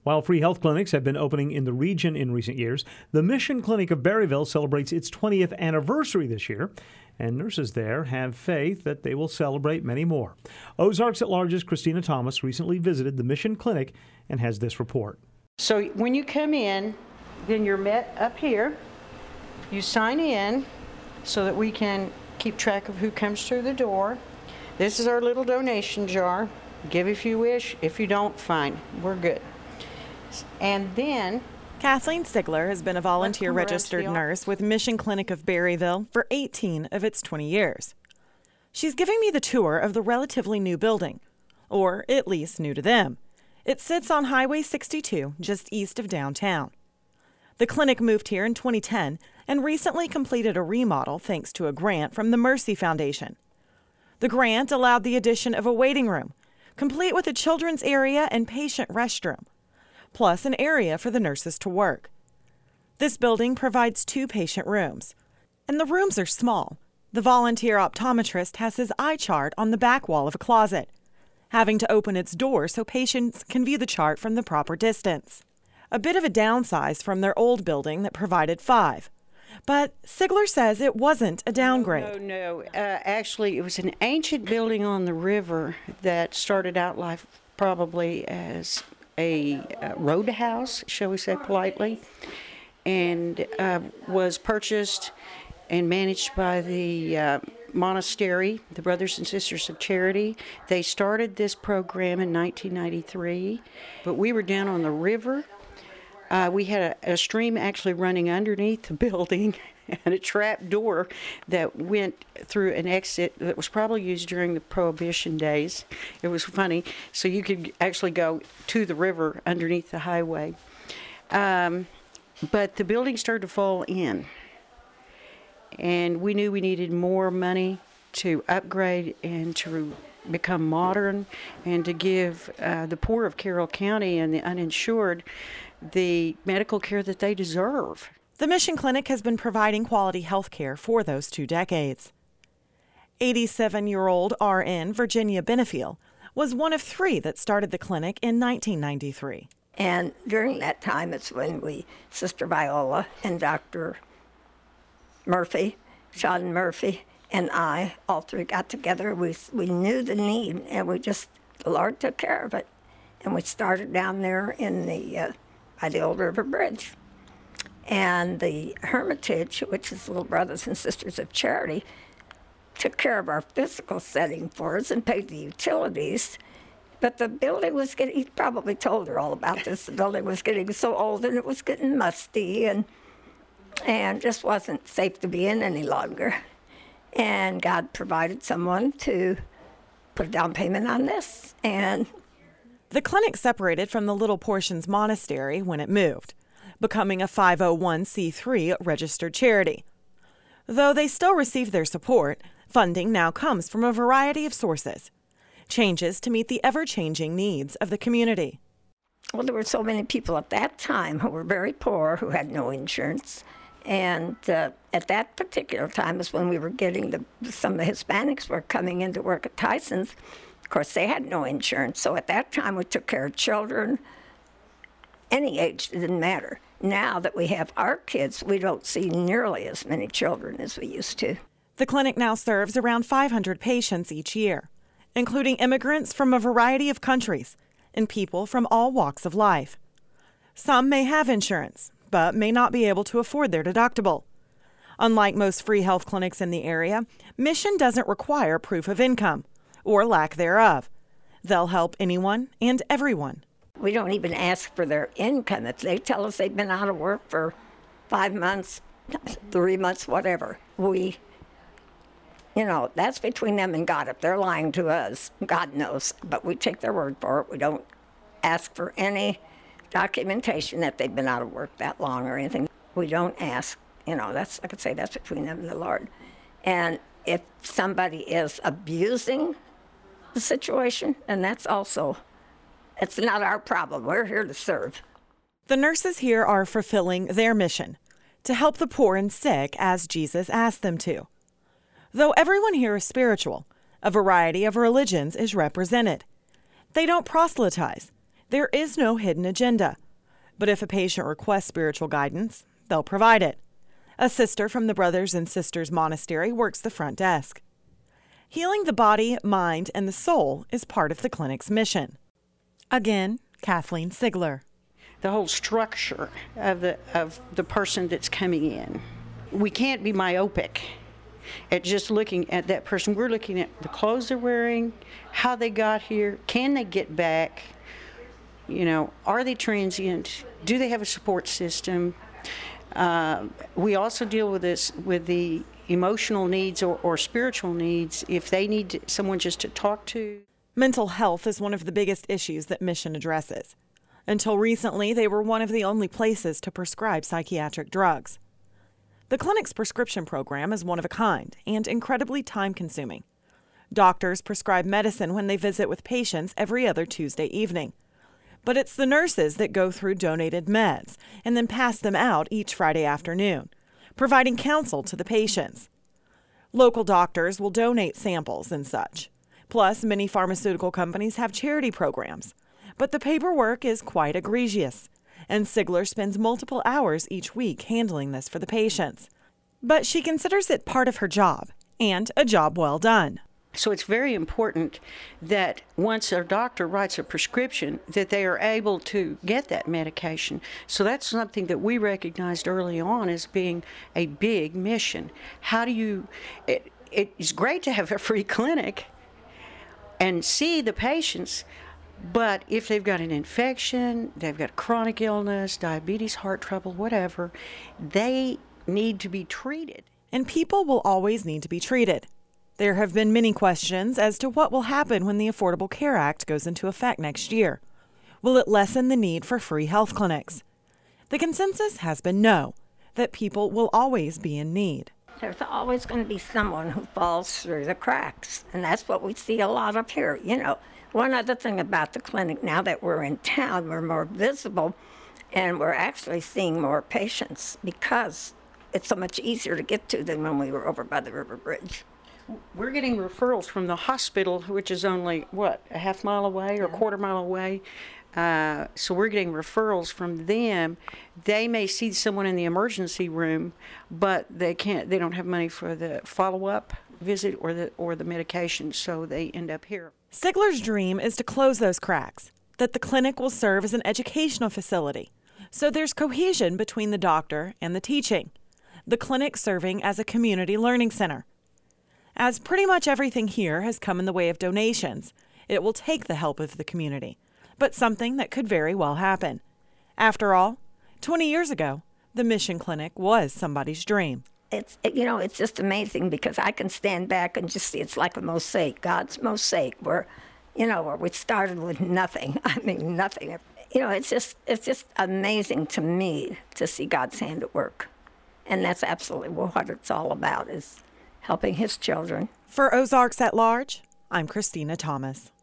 While free health clinics have been opening in the region in recent years, the Mission Clinic of Berryville celebrates its 20th anniversary this year, and nurses there have faith that they will celebrate many more. Ozarks at Large's Christina Thomas recently visited the Mission Clinic and has this report. So when you come in, then you're met up here. You sign in so that we can keep track of who comes through the door. This is our little donation jar. Give if you wish. If you don't, fine. We're good. And then Kathleen Sigler has been a volunteer registered nurse with Mission Clinic of Berryville for 18 of its 20 years. She's giving me the tour of the relatively new building, or at least new to them. It sits on Highway 62, just east of downtown. The clinic moved here in 2010 and recently completed a remodel thanks to a grant from the Mercy Foundation. The grant allowed the addition of a waiting room, complete with a children's area and patient restroom, plus an area for the nurses to work. This building provides 2 patient rooms, and the rooms are small. The volunteer optometrist has his eye chart on the back wall of a closet, having to open its door so patients can view the chart from the proper distance. A bit of a downsize from their old building that provided 5. But Sigler says it wasn't a downgrade. No. Actually, it was an ancient building on the river that started out life probably as a roadhouse, shall we say politely, and was purchased and managed by the monastery, the Brothers and Sisters of Charity. They started this program in 1993, but we were down on the river. We had a stream actually running underneath the building and a trap door that went through an exit that was probably used during the Prohibition days. It was funny. So you could actually go to the river underneath the highway. But the building started to fall in. And we knew we needed more money to upgrade and to become modern and to give the poor of Carroll County and the uninsured the medical care that they deserve. The Mission Clinic has been providing quality health care for those 2 decades. 87-year-old RN Virginia Benefiel was one of 3 that started the clinic in 1993. And during that time, it's when Sister Viola and Dr. Murphy, Sean Murphy, and I, all 3 got together. We knew the need, and the Lord took care of it. And we started down there in by the Old River Bridge. And the Hermitage, which is Little Brothers and Sisters of Charity, took care of our physical setting for us and paid the utilities. But the building was he probably told her all about this, the building was getting so old and it was getting musty and just wasn't safe to be in any longer. And God provided someone to put a down payment on this. And the clinic separated from the Little Portions Monastery when it moved, becoming a 501c3 registered charity. Though they still receive their support, funding now comes from a variety of sources. Changes to meet the ever-changing needs of the community. Well, there were so many people at that time who were very poor, who had no insurance. And at that particular time is when we were getting some of the Hispanics were coming in to work at Tyson's. Of course, they had no insurance. So at that time, we took care of children. Any age, it didn't matter. Now that we have our kids, we don't see nearly as many children as we used to. The clinic now serves around 500 patients each year, including immigrants from a variety of countries and people from all walks of life. Some may have insurance, but may not be able to afford their deductible. Unlike most free health clinics in the area, Mission doesn't require proof of income or lack thereof. They'll help anyone and everyone. We don't even ask for their income. If they tell us they've been out of work for 5 months, 3 months, whatever, that's between them and God. If they're lying to us, God knows. But we take their word for it. We don't ask for any documentation that they've been out of work that long or anything. We don't ask. That's between them and the Lord. And if somebody is abusing the situation, and it's not our problem. We're here to serve. The nurses here are fulfilling their mission, to help the poor and sick as Jesus asked them to. Though everyone here is spiritual, a variety of religions is represented. They don't proselytize. There is no hidden agenda. But if a patient requests spiritual guidance, they'll provide it. A sister from the Brothers and Sisters Monastery works the front desk. Healing the body, mind, and the soul is part of the clinic's mission. Again, Kathleen Sigler. The whole structure of the person that's coming in. We can't be myopic at just looking at that person. We're looking at the clothes they're wearing, how they got here, can they get back, are they transient, do they have a support system? We also deal with this with the emotional needs or spiritual needs if they need someone just to talk to. Mental health is one of the biggest issues that Mission addresses. Until recently, they were one of the only places to prescribe psychiatric drugs. The clinic's prescription program is one of a kind and incredibly time-consuming. Doctors prescribe medicine when they visit with patients every other Tuesday evening. But it's the nurses that go through donated meds and then pass them out each Friday afternoon, providing counsel to the patients. Local doctors will donate samples and such. Plus, many pharmaceutical companies have charity programs. But the paperwork is quite egregious, and Sigler spends multiple hours each week handling this for the patients. But she considers it part of her job, and a job well done. So it's very important that once a doctor writes a prescription, that they are able to get that medication. So that's something that we recognized early on as being a big mission. It's great to have a free clinic and see the patients, but if they've got an infection, they've got chronic illness, diabetes, heart trouble, whatever, they need to be treated. And people will always need to be treated. There have been many questions as to what will happen when the Affordable Care Act goes into effect next year. Will it lessen the need for free health clinics? The consensus has been no, that people will always be in need. There's always going to be someone who falls through the cracks, and that's what we see a lot of here. One other thing about the clinic, now that we're in town, we're more visible, and we're actually seeing more patients because it's so much easier to get to than when we were over by the river bridge. We're getting referrals from the hospital, which is only, a half mile away or a quarter mile away. So we're getting referrals from them. They may see someone in the emergency room, but they don't have money for the follow-up visit or the medication, so they end up here. Sigler's dream is to close those cracks, that the clinic will serve as an educational facility, so there's cohesion between the doctor and the teaching, the clinic serving as a community learning center. As pretty much everything here has come in the way of donations, it will take the help of the community, but something that could very well happen. After all, 20 years ago, the Mission Clinic was somebody's dream. It's just amazing because I can stand back and just see it's like a mosaic, God's mosaic, where we started with nothing. I mean, nothing. It's just amazing to me to see God's hand at work. And that's absolutely what it's all about, is helping his children. For Ozarks at Large, I'm Christina Thomas.